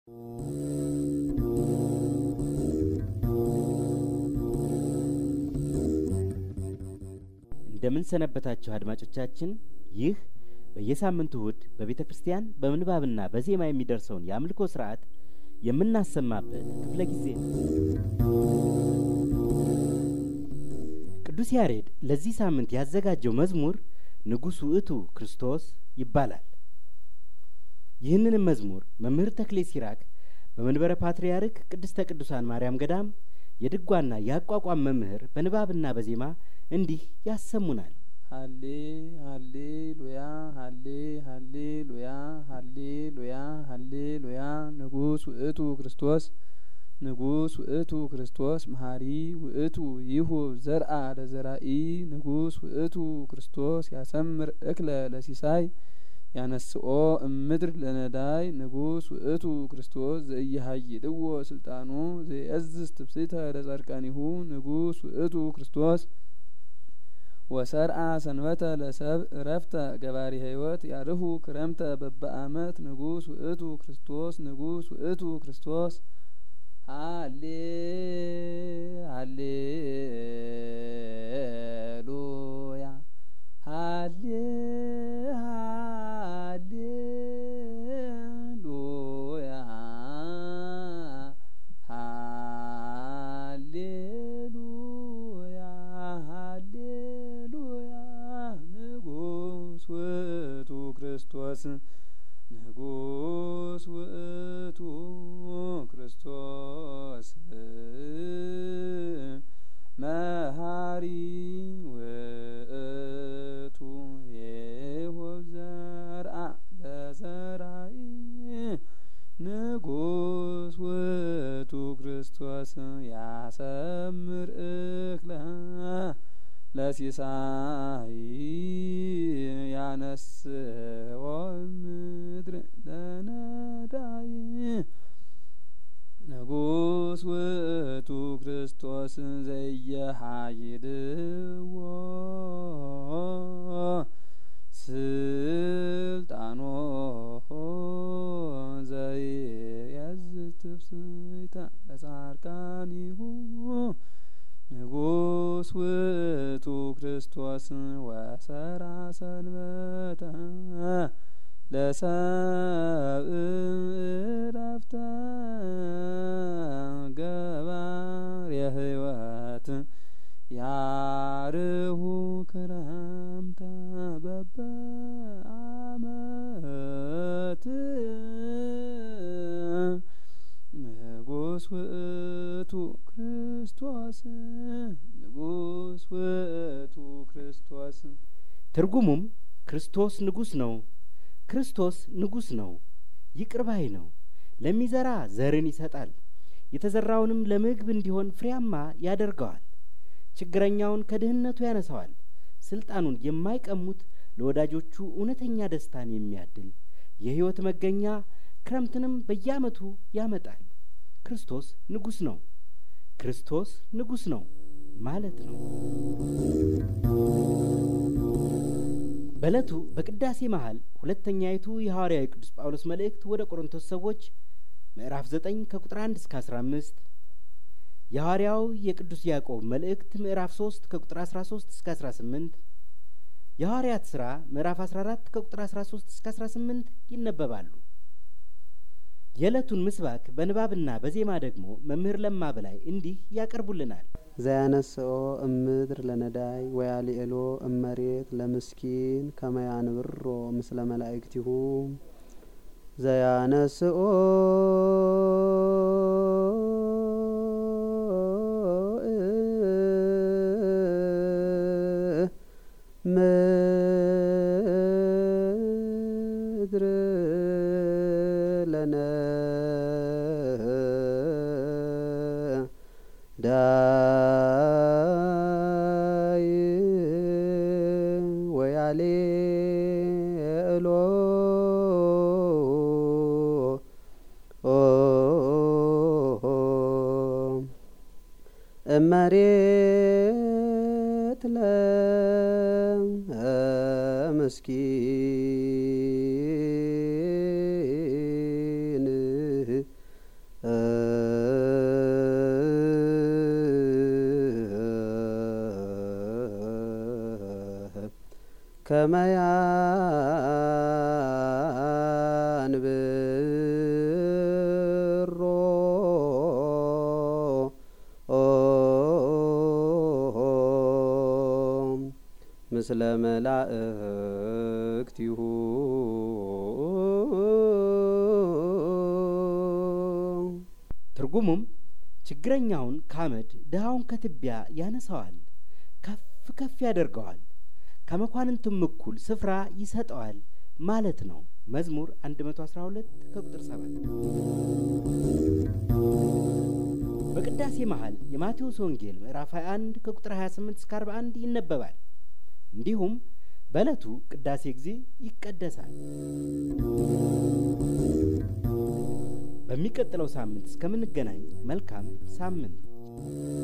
እንደምን ሰነበታችሁ አድማጮቻችን። ይህ በየሳምንቱ እሁድ በቤተክርስቲያን በምንባብና በዜማ የሚደርሰውን የአምልኮ ሥርዓት የምናሰማበት ክፍለ ጊዜ ነው። ቅዱስ ያሬድ ለዚህ ሳምንት ያዘጋጀው መዝሙር ንጉሥ ውእቱ ክርስቶስ ይባላል። ይህንንም መዝሙር መምህር ተክሌ ሲራክ በመንበረ ፓትርያርክ ቅድስተ ቅዱሳን ማርያም ገዳም የድጓና የአቋቋም መምህር በንባብና በዜማ እንዲህ ያሰሙናል። ሃሌ ሃሌሉያ ሃሌ ሃሌሉያ ሃሌሉያ ሃሌሉያ ንጉሥ ውእቱ ክርስቶስ ንጉሥ ውእቱ ክርስቶስ መሐሪ ውእቱ ይሁብ ዘርአ ለዘራኢ ንጉሥ ውእቱ ክርስቶስ ያሰምር እክለ ለሲሳይ ያነስኦ እምድር ለነዳይ ንጉሥ ውእቱ ክርስቶስ ዘኢያሃይድዎ ስልጣኑ ዘየእዝዝ ትብስተ ለጻድቃኒሁ ንጉሥ ውእቱ ክርስቶስ ወሰርአ ሰንበተ ለሰብ ረፍተ ገባሪ ሕይወት ያርሁ ክረምተ በበአመት ንጉሥ ውእቱ ክርስቶስ ንጉሥ ውእቱ ክርስቶስ ሃሌ ሃሌሉያ ሃሌ ሃሌሉያ ሃሌሉያ ሃሌሉያ ንጉሥ ውእቱ ክርስቶስ ንጉሥ ውእቱ ክርስቶስ መሐሪ ውእቱ ይሁብ ዘርአ ለዘራኢ ንጉሥ ውእቱ ክርስቶስ ያሰምር እክለ ለሲሳይ ያነስኦ እምድር ለነዳይ ንጉሥ ውእቱ ክርስቶስ ዘኢያሃይድዎ ስልጣኖ ዘየእዝዝ ትብስተ ለጻድቃኒሁ ንጉሥ ውእቱ ክርስቶስ ወሰራ ሰንበተ ለሰብእ ረፍተ ገባሬ ሕይወት ያርሁ ክረምተ በበአመት ንጉሥ ውእቱ ክርስቶስ ንጉሥ ውእቱ ክርስቶስ። ትርጉሙም ክርስቶስ ንጉሥ ነው፣ ክርስቶስ ንጉሥ ነው፣ ይቅር ባይ ነው፣ ለሚዘራ ዘርን ይሰጣል፣ የተዘራውንም ለምግብ እንዲሆን ፍሬያማ ያደርገዋል፣ ችግረኛውን ከድህነቱ ያነሳዋል፣ ስልጣኑን የማይቀሙት ለወዳጆቹ እውነተኛ ደስታን የሚያድል የሕይወት መገኛ ክረምትንም በየዓመቱ ያመጣል። ክርስቶስ ንጉሥ ነው፣ ክርስቶስ ንጉሥ ነው ማለት ነው። በዕለቱ በቅዳሴ መሃል ሁለተኛይቱ የሐዋርያው ቅዱስ ጳውሎስ መልእክት ወደ ቆሮንቶስ ሰዎች ምዕራፍ 9 ከቁጥር 1 እስከ 15፣ የሐዋርያው የቅዱስ ያዕቆብ መልእክት ምዕራፍ 3 ከቁጥር 13 እስከ 18፣ የሐዋርያት ሥራ ምዕራፍ 14 ከቁጥር 13 እስከ 18 ይነበባሉ። የዕለቱን ምስባክ በንባብና በዜማ ደግሞ መምህር ለማ በላይ እንዲህ ያቀርቡልናል። ዘያነስኦ እምድር ለነዳይ ወያሊኤሎ እመሬት ለምስኪን ከመያንብሮ ምስለ መላእክቲሁ ዘያነስኦ ምድር ለነዳይ ወያሊኤሎ እመሬት ለምስኪን ከመያንብሮ ምስለ መላእክቲሁ ትርጉሙም ችግረኛውን ካመድ ድሃውን ከትቢያ ያነሳዋል፣ ከፍ ከፍ ያደርገዋል፣ ከመኳንንቱም እኩል ስፍራ ይሰጠዋል ማለት ነው። መዝሙር 112 ከቁጥር 7። በቅዳሴ መሃል የማቴዎስ ወንጌል ምዕራፍ 21 ከቁጥር 28 እስከ 41 ይነበባል። እንዲሁም በዕለቱ ቅዳሴ ጊዜ ይቀደሳል። በሚቀጥለው ሳምንት እስከምንገናኝ መልካም ሳምንት